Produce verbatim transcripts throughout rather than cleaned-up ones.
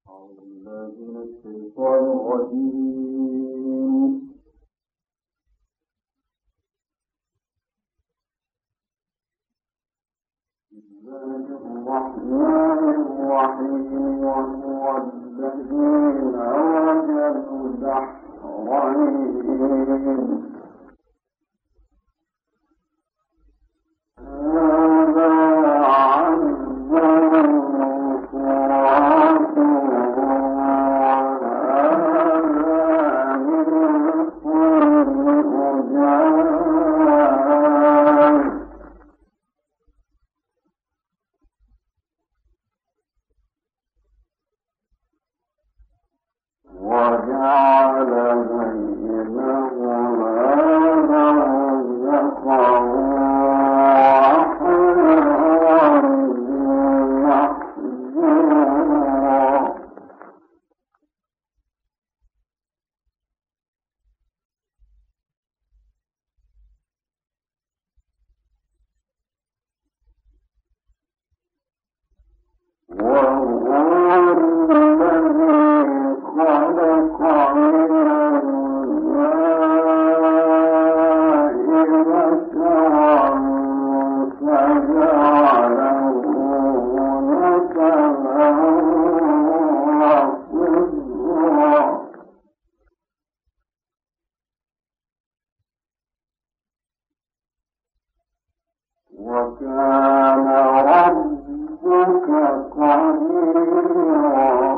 أعوذ بالله من الشيطان الرجيم. بسم الله الرحمن الرحيم. وهو الذي أوجد البحرين وكان ربك قديرا.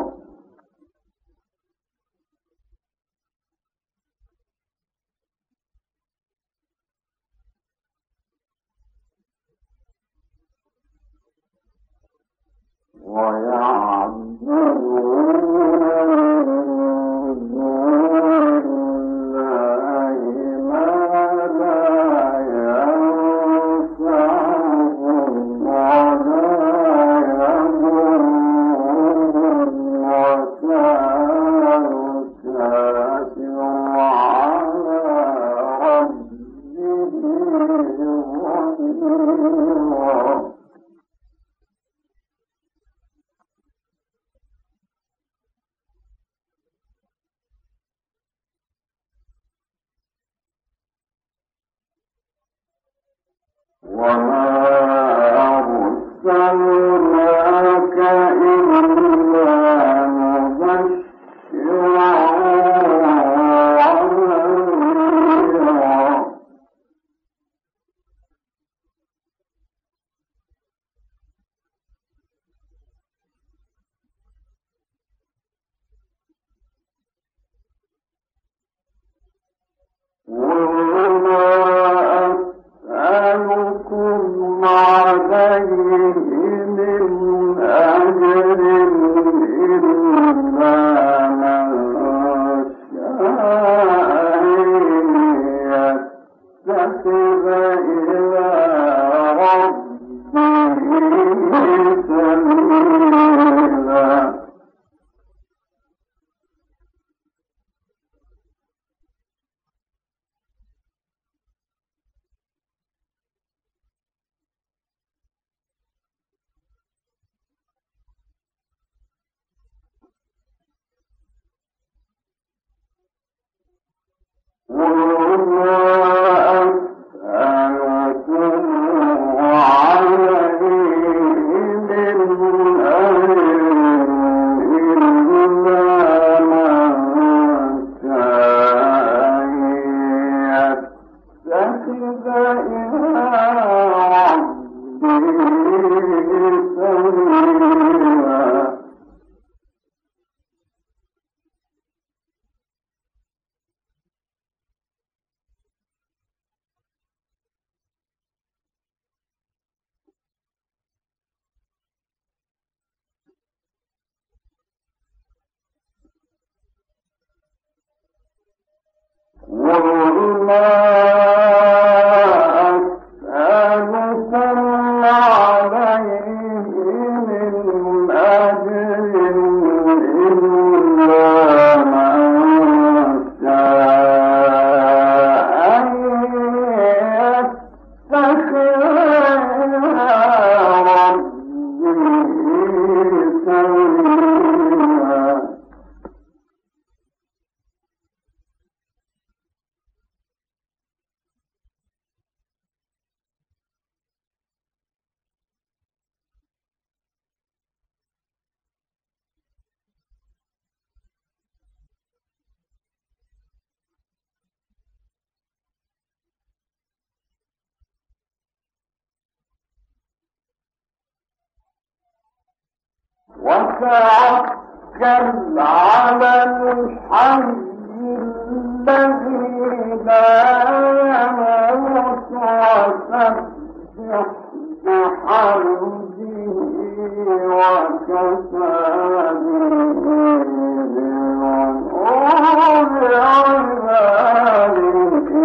وما أرسلناك إلا مبشرا ونذيرا. ربي سبيلا. وتوكل على الحي الذي لا يموت وسبح بحمده وكفى به بذنوب عباده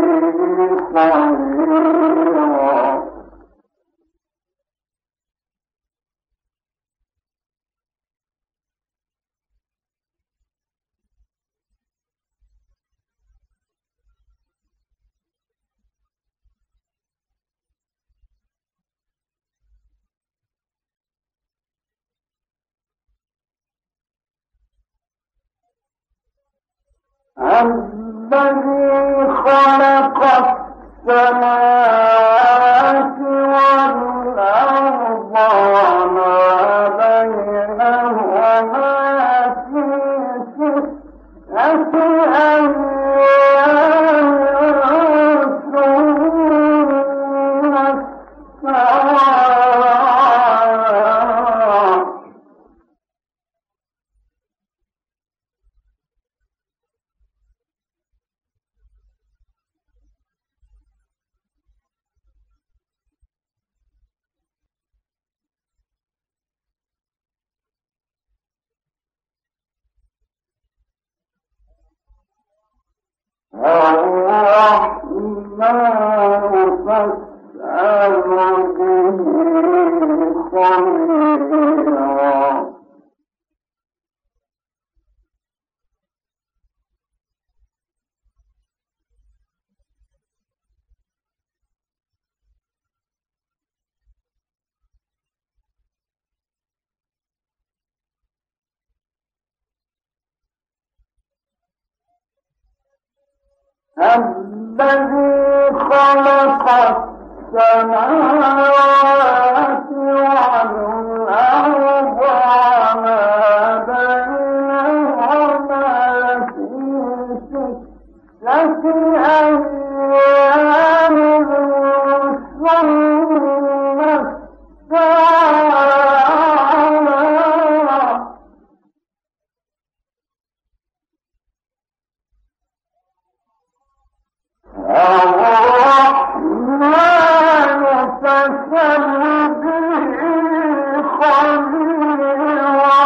خبيرا. الذي خلق السماوات والأرض وما بينهما في ستة أيام ثم استوى. الرحمن فاسأل به خبيرا. الذي خلق السماوات والأرض وما بينهما في ستة أيام ثم استوى. الرحمن فاسأل به خبيرا.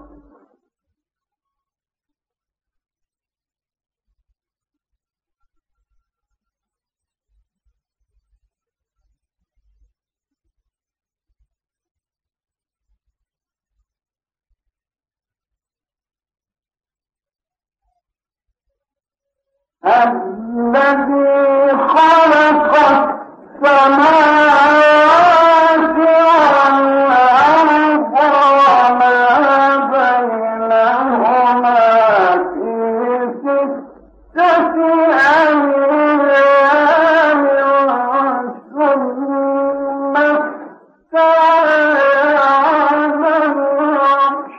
الذي خلق السماوات والأرض وما بينهما في ستة أيام ثم استوى على العرش.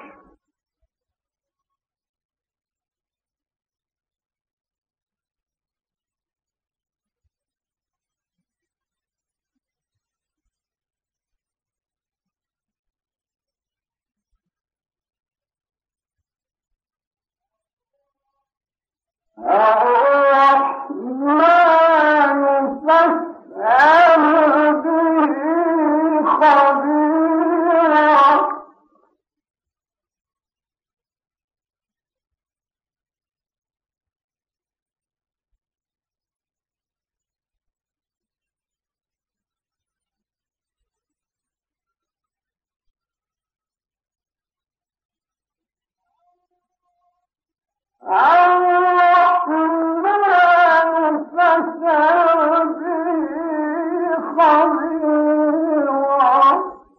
الرحمن فاسأل به خبيرا. الرحمن فاسأل به خبيرا.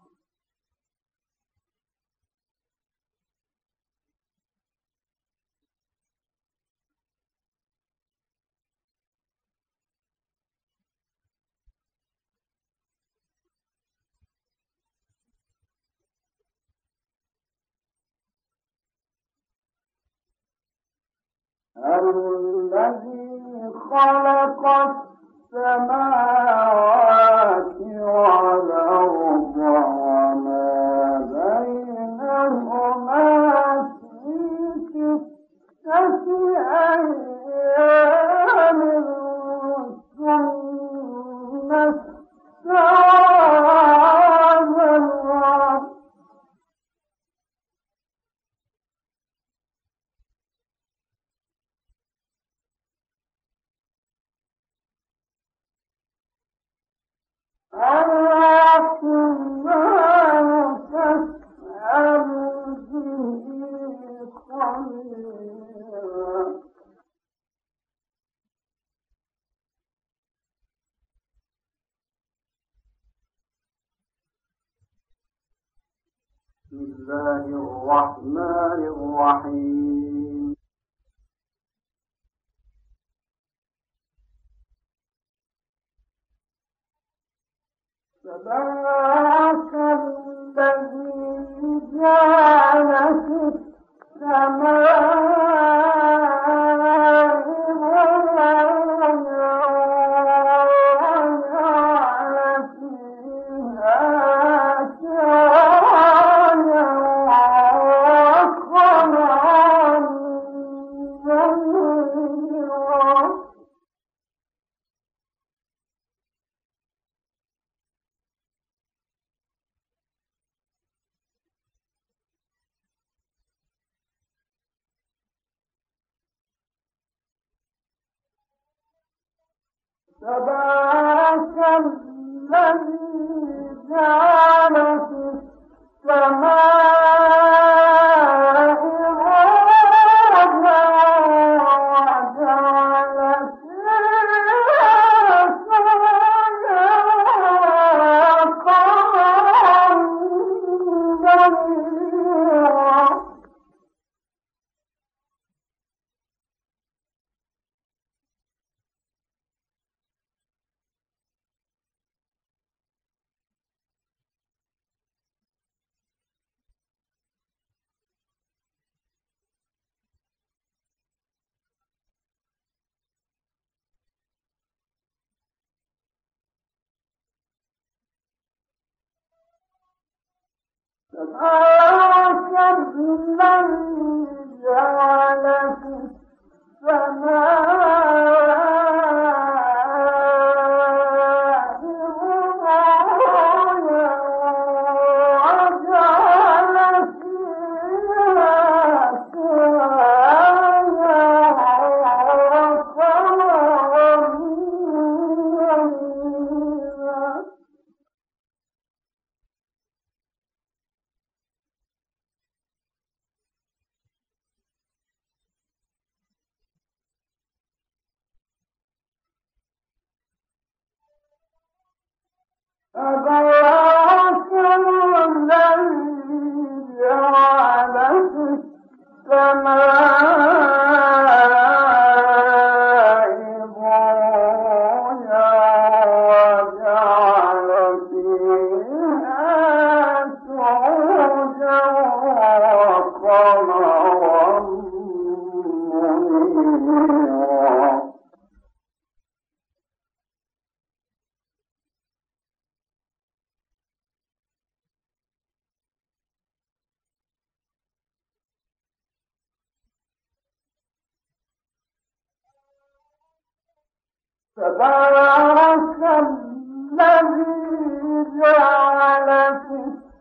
الذي خلق السماوات والأرض وما بينهما بسم الله الرحمن الرحيم. تبارك الذي جعل في السماء تبارك الذي جعل في السماء بروجا وجعل فيها سراجا وقمرا منيرا. تبارك الذي جعل في السماء بروجا وجعل فيها سراجا وقمرا منيرا. تبارك الذي جعل في السماء بروجا وجعل فيها سراجا وقمرا منيرا. تبارك الذي جعل في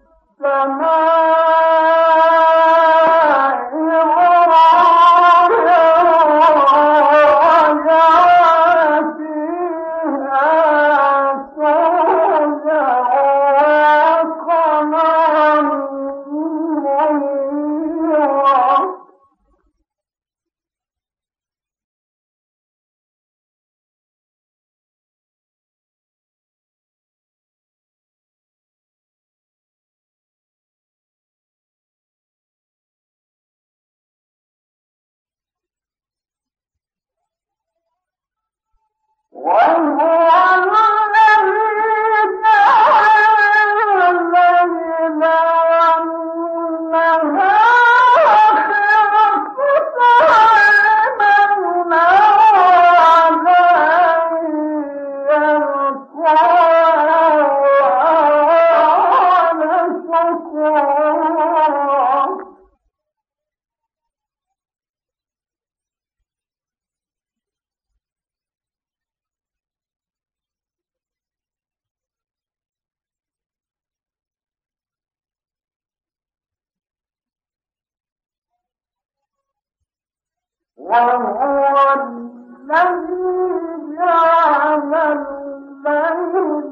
السماء بروجا وجعل فيها سراجا وقمرا منيرا. وهو الذي جعل الليل والنهار خلفة لمن أراد أن يذكر أو أراد شكورا. وهو الذي جعل الليل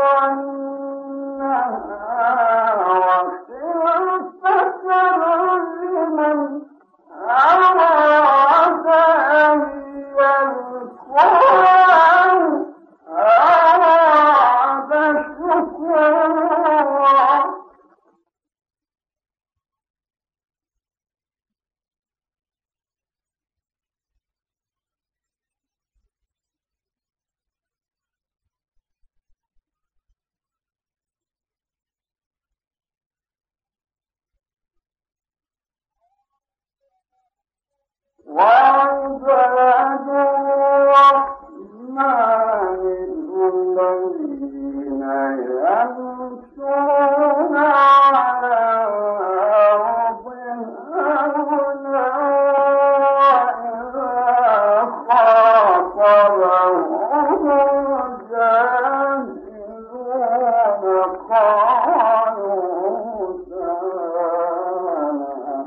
والنهار خلفة لمن أراد أن يذكر أو أراد شكورا. وعباد الرحمن الذين يمشون على الأرض هونا وإذا خاطبهم الجاهلون قالوا سلاما.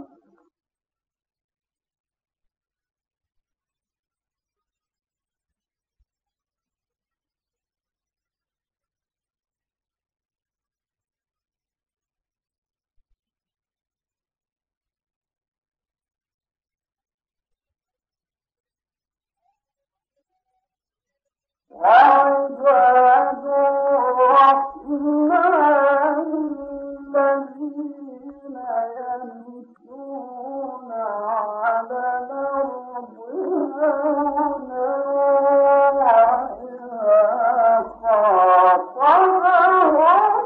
وعباد الرحمن الذين يمشون على الأرض هونا وإذا خاطبهم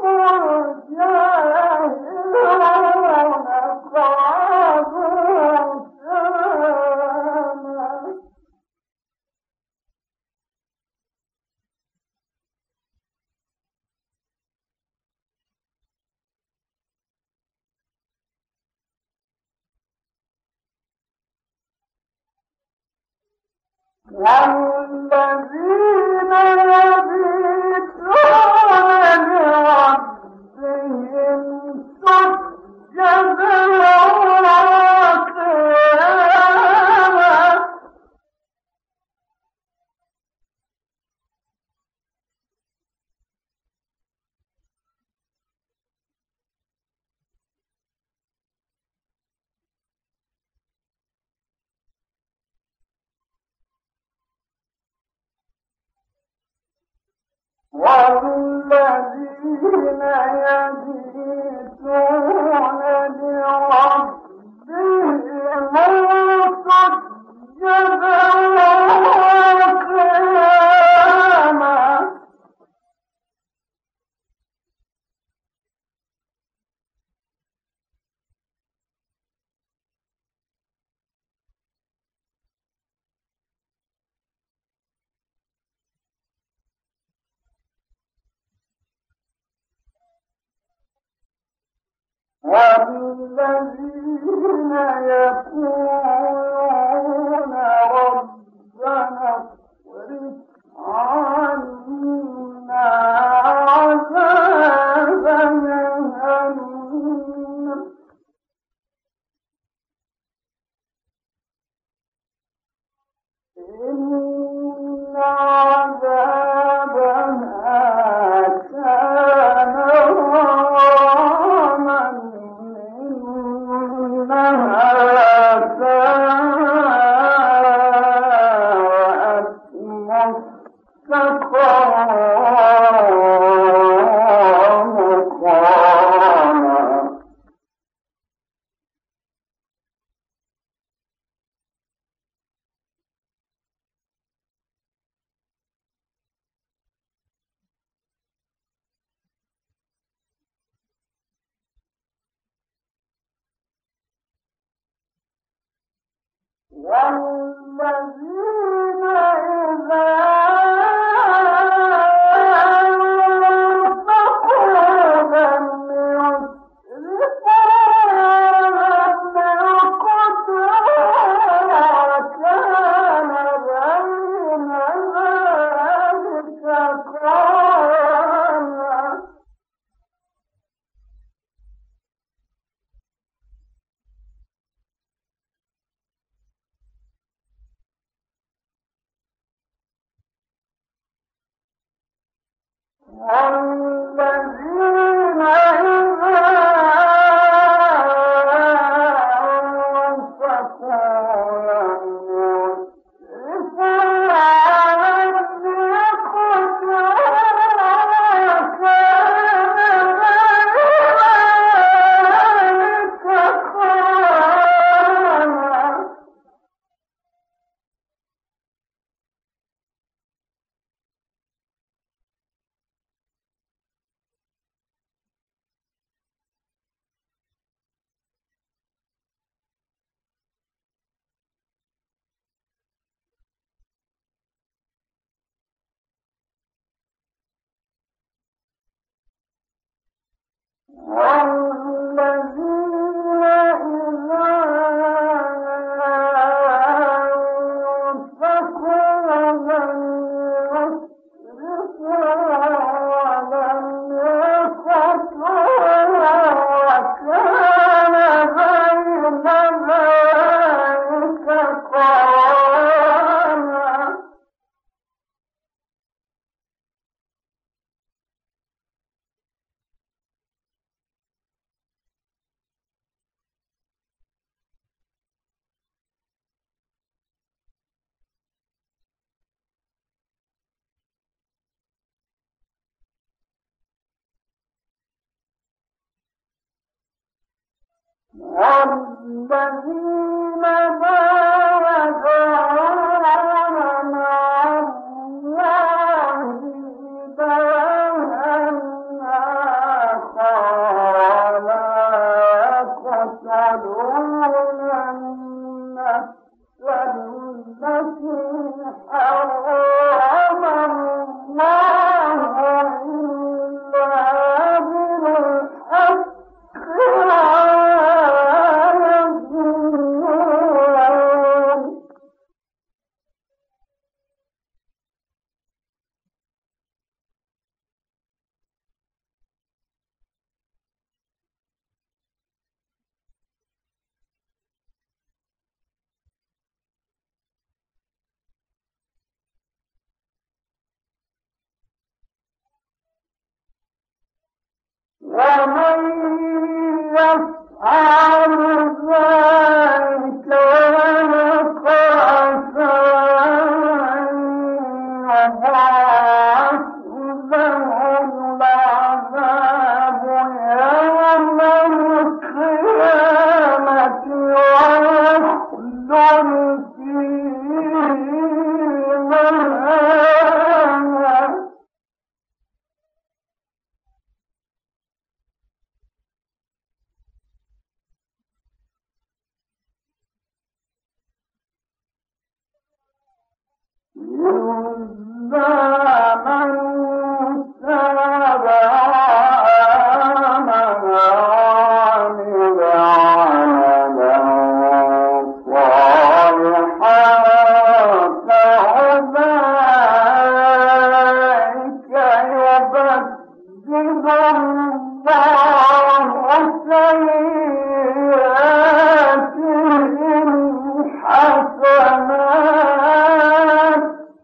الجاهلون قالوا سلاما. والذين يبيتون لربهم سجدا وقياما. والذين يبيتون لربهم سجدا وقياما. والذين يقولون ربنا اصرف عنا عذاب جهنم إن عذابها كان غراما إنها ساءت مستقرا ومقاما. والذين إذا أنفقوا لم يسرفوا ولم يقتروا وكان بين ذلك قواما. والذين إذا أنفقوا لم يسرفوا ولم يقتروا وكان بين ذلك قواما. والذين بايعون مع الله إلها آخر لا يقتلون النفس التي حرم الله إلا بالحق ومن يفعل ذلك يلقى يضاعف له العذاب يوم القيامة ويخلد فيه مهانا. إلا من تاب وآمن وعمل عملا صالحا فأولئك يبدل الله سيئاتهم حسنات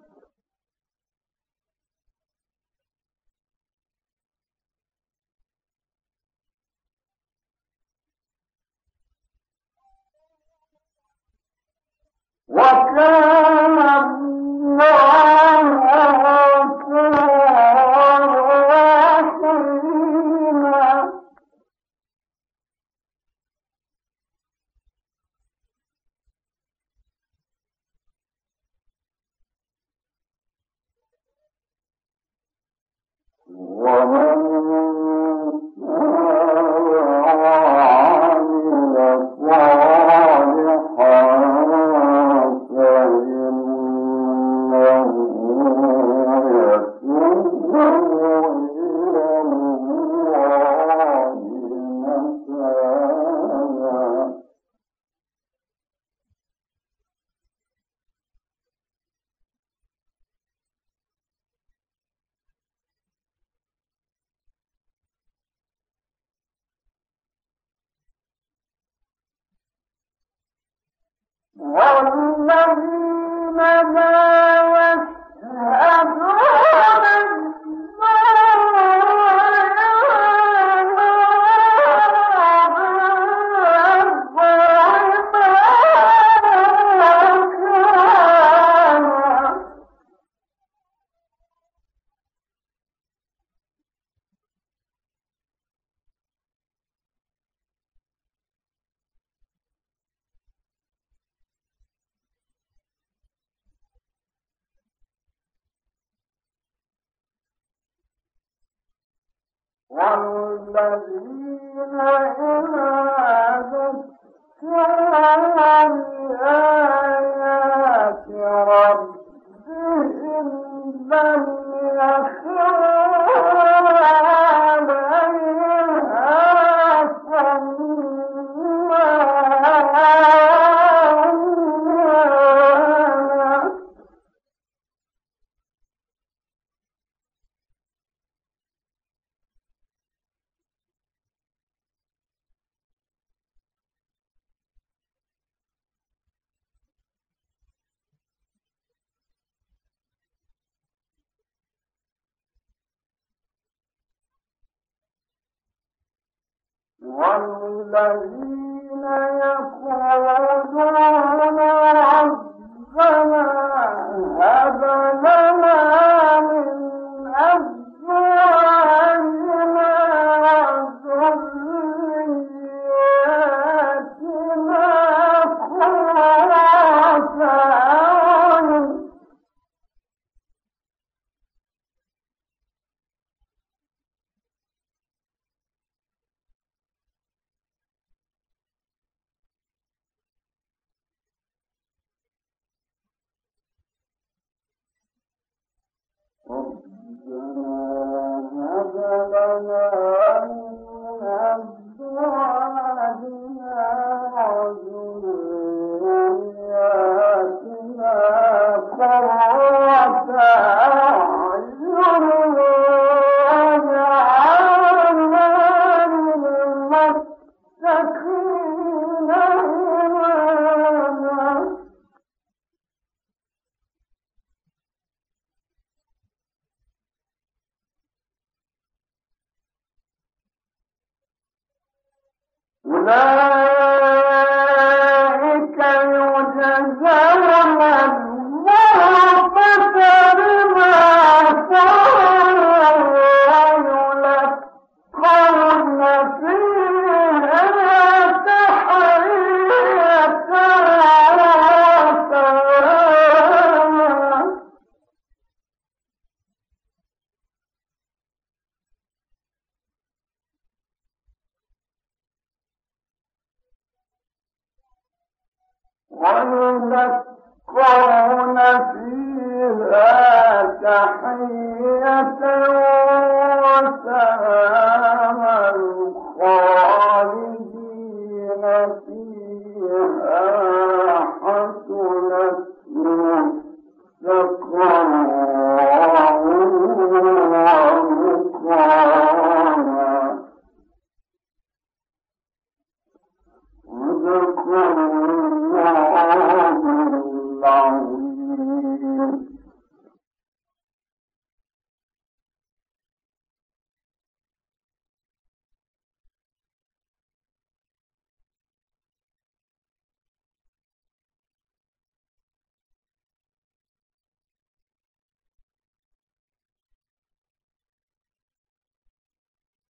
وكان الله غفورا رحيما. ومن عمل صالحا فإنه يتوب إلى الله متابا. والذين لا يشهدون والذين إذا ذكروا بآيات ربهم لم يخروا عليها والذين يقولون ربنا هب لنا من أزواجنا وذرياتنا قرة أعين أولئك يجزون الغرفة بما صبروا ويلقون فيها تحية وسلاما ويلقون فيها تحية وسلاما خالدين فيها حسنت مستقرا ومقاما.